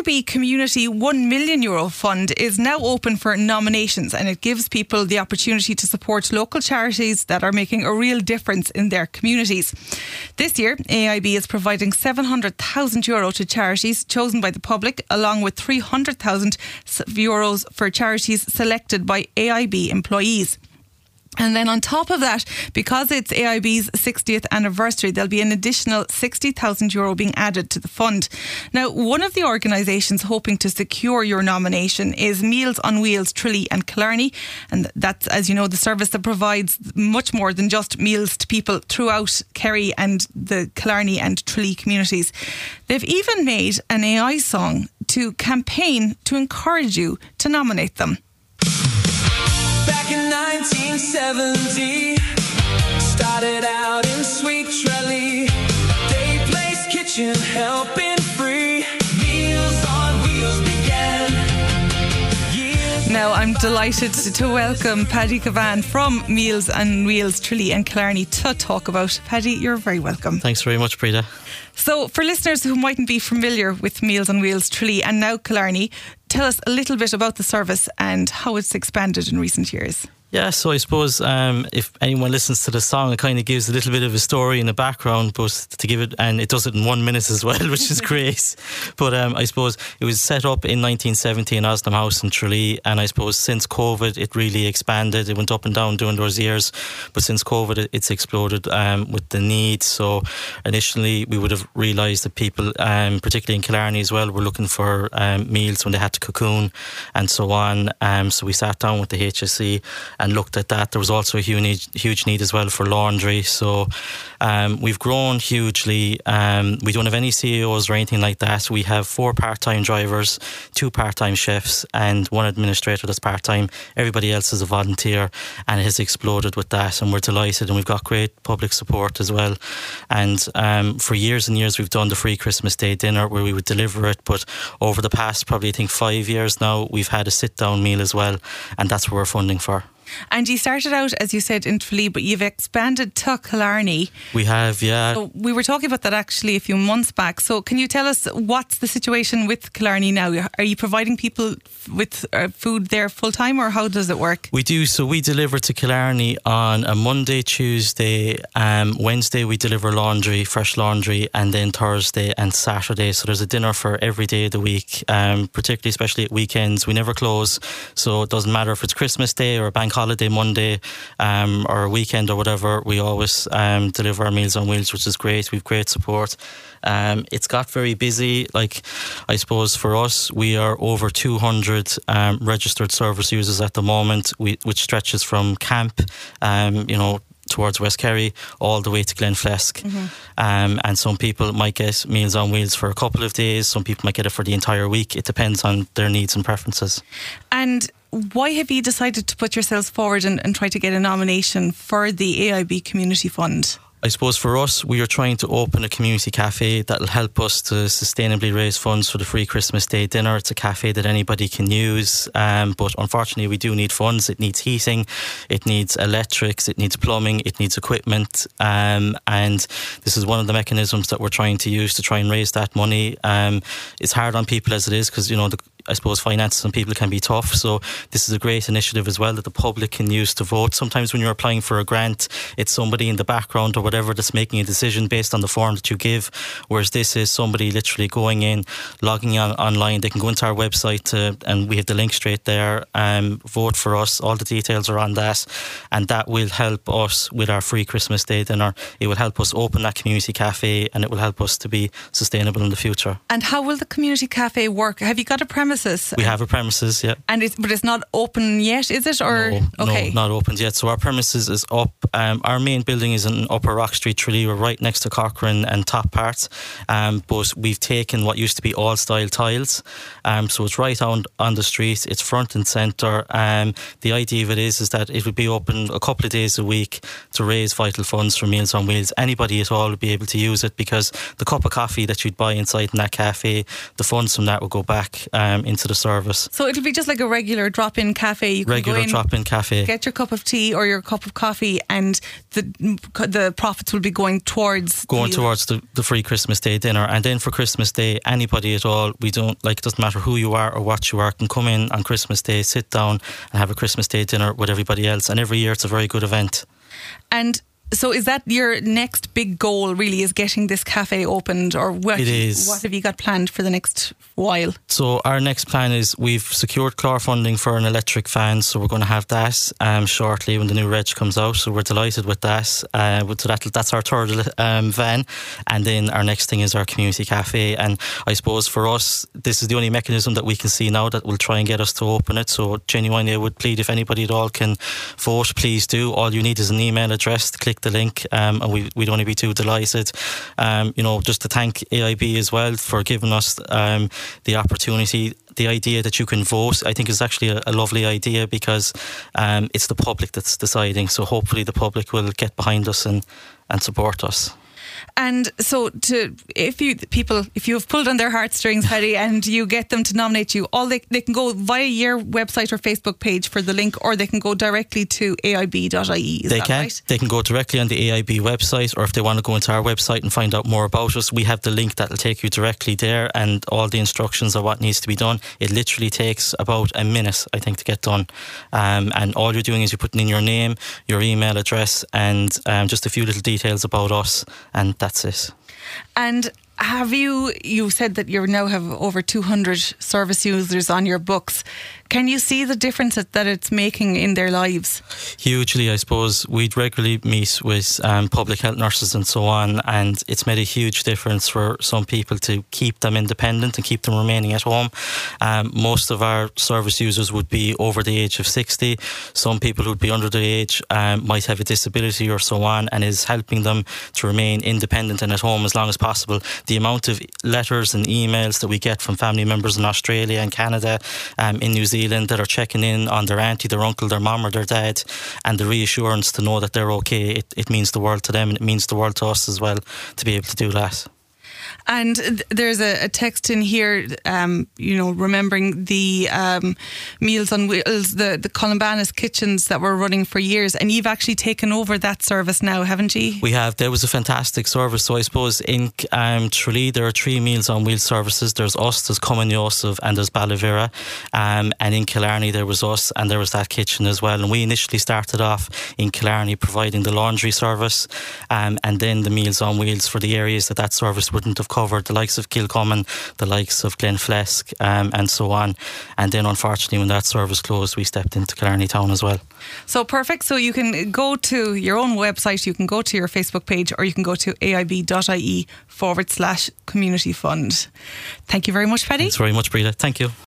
AIB Community €1 million fund is now open for nominations, and it gives people the opportunity to support local charities that are making a real difference in their communities. This year, AIB is providing €700,000 to charities chosen by the public, along with €300,000 for charities selected by AIB employees. And then on top of that, because it's AIB's 60th anniversary, there'll be an additional €60,000 being added to the fund. Now, one of the organisations hoping to secure your nomination is Meals on Wheels Tralee and Killarney. And that's, as you know, the service that provides much more than just meals to people throughout Kerry and the Killarney and Tralee communities. They've even made an AI song to campaign to encourage you to nominate them. Back in 1970, started out in Sweet Tralee, Day Place Kitchen helping free, Meals on Wheels began. Now I'm delighted to welcome Paddy Cavan from Meals on Wheels Tralee and Killarney to talk about. Paddy, you're very welcome. Thanks very much, Breda. So for listeners who mightn't be familiar with Meals on Wheels Tralee and now Killarney, tell us a little bit about the service and how it's expanded in recent years. Yeah, so I suppose if anyone listens to the song, it kind of gives a little bit of a story in the background, but to give it, and it does it in 1 minute as well, which is great. But I suppose it was set up in 1970 in Osnam House in Tralee, and I suppose since COVID it really expanded. It went up and down during those years, but since COVID it's exploded with the need. So initially we would have realised that people, particularly in Killarney as well, were looking for meals when they had to cocoon and so on. So we sat down with the HSE and looked at that. There was also a huge need as well for laundry. So we've grown hugely. We don't have any CEOs or anything like that. We have 4 part-time drivers, 2 part-time chefs and 1 administrator that's part-time. Everybody else is a volunteer, and it has exploded with that, and we're delighted, and we've got great public support as well. And for years and years we've done the free Christmas Day dinner where we would deliver it, but over the past probably I think 5 years now we've had a sit-down meal as well, and that's what we're funding for. And you started out, as you said, in Tralee, but you've expanded to Killarney. We have, yeah. So we were talking about that actually a few months back. So can you tell us what's the situation with Killarney now? Are you providing people with food there full time, or how does it work? We do. So we deliver to Killarney on a Monday, Tuesday, Wednesday we deliver laundry, fresh laundry, and then Thursday and Saturday. So there's a dinner for every day of the week, particularly especially at weekends. We never close, so it doesn't matter if it's Christmas Day or a bank holiday Monday or a weekend or whatever. We always deliver our Meals on Wheels, which is great. We've great support. It's got very busy. Like, I suppose for us, we are over 200 registered service users at the moment, which stretches from Camp, towards West Kerry all the way to Glenflesk. And some people might get Meals on Wheels for a couple of days. Some people might get it for the entire week. It depends on their needs and preferences. And why have you decided to put yourselves forward and try to get a nomination for the AIB Community Fund? I suppose for us, we are trying to open a community cafe that will help us to sustainably raise funds for the free Christmas Day dinner. It's a cafe that anybody can use, but unfortunately we do need funds. It needs heating, it needs electrics, it needs plumbing, it needs equipment, and this is one of the mechanisms that we're trying to use to try and raise that money. It's hard on people as it is, because I suppose finances on people can be tough, so this is a great initiative as well that the public can use to vote. Sometimes when you're applying for a grant, it's somebody in the background or whatever that's making a decision based on the form that you give, whereas this is somebody literally going in, logging on online. They can go into our website and we have the link straight there, vote for us. All the details are on that, and that will help us with our free Christmas Day dinner. It will help us open that community cafe, and it will help us to be sustainable in the future. And how will the community cafe work? Have you got a premises? We have a premises, yeah. But it's not open yet, is it? Or no, okay. No, not opened yet. So our premises is up. Our main building is in Upper Rock Street, Tralee. We're right next to Cochrane and Top Part. But we've taken what used to be all style tiles. So it's right on the street. It's front and centre. The idea of it is that it would be open a couple of days a week to raise vital funds for Meals on Wheels. Anybody at all would be able to use it, because the cup of coffee that you'd buy inside in that cafe, the funds from that would go back into the service. So it'll be just like a regular drop-in cafe. You can Regular go in, drop-in cafe. get your cup of tea or your cup of coffee, and the profits will be going towards the free Christmas Day dinner. And then for Christmas Day, anybody at all, it doesn't matter who you are or what you are, can come in on Christmas Day, sit down and have a Christmas Day dinner with everybody else. And every year it's a very good event. And so is that your next big goal, really, is getting this cafe opened? Or what, It is. What have you got planned for the next while? So our next plan is we've secured Clár funding for an electric van, so we're going to have that shortly when the new reg comes out. So we're delighted with that. So that's our third van. And then our next thing is our community cafe. And I suppose for us, this is the only mechanism that we can see now that will try and get us to open it. So genuinely I would plead, if anybody at all can vote, please do. All you need is an email address to click the link, and we'd only be too delighted. Just to thank AIB as well for giving us the opportunity. The idea that you can vote, I think, is actually a lovely idea, because it's the public that's deciding. So hopefully the public will get behind us and support us. And so, if you have pulled on their heartstrings, Paddy, and you get them to nominate you, they can go via your website or Facebook page for the link, or they can go directly to aib.ie. Is that right? They can go directly on the AIB website, or if they want to go into our website and find out more about us, we have the link that will take you directly there, and all the instructions of what needs to be done. It literally takes about a minute, I think, to get done. And all you're doing is you're putting in your name, your email address, and just a few little details about us, and that's it. And have you said that you now have over 200 service users on your books. Can you see the difference that it's making in their lives? Hugely, I suppose. We'd regularly meet with public health nurses and so on, and it's made a huge difference for some people to keep them independent and keep them remaining at home. Most of our service users would be over the age of 60. Some people who'd be under the age might have a disability or so on, and is helping them to remain independent and at home as long as possible. The amount of letters and emails that we get from family members in Australia and Canada, in New Zealand, that are checking in on their auntie, their uncle, their mum or their dad, and the reassurance to know that they're okay, it means the world to them, and it means the world to us as well to be able to do that. And there's a text in here, remembering the Meals on Wheels, the Columbanus kitchens that were running for years, and you've actually taken over that service now, haven't you? We have. There was a fantastic service. So I suppose in Tralee there are 3 Meals on Wheels services. There's us, there's Cumann Youssef, and there's Ballyvira. And in Killarney there was us, and there was that kitchen as well. And we initially started off in Killarney providing the laundry service, and then the Meals on Wheels for the areas that service wouldn't have covered, the likes of Kilcommon, the likes of Glenflesk, and so on. And then unfortunately when that service closed, we stepped into Killarney Town as well. So perfect. So you can go to your own website, you can go to your Facebook page, or you can go to aib.ie/community fund. Thank you very much, Paddy. Thanks very much, Breda. Thank you.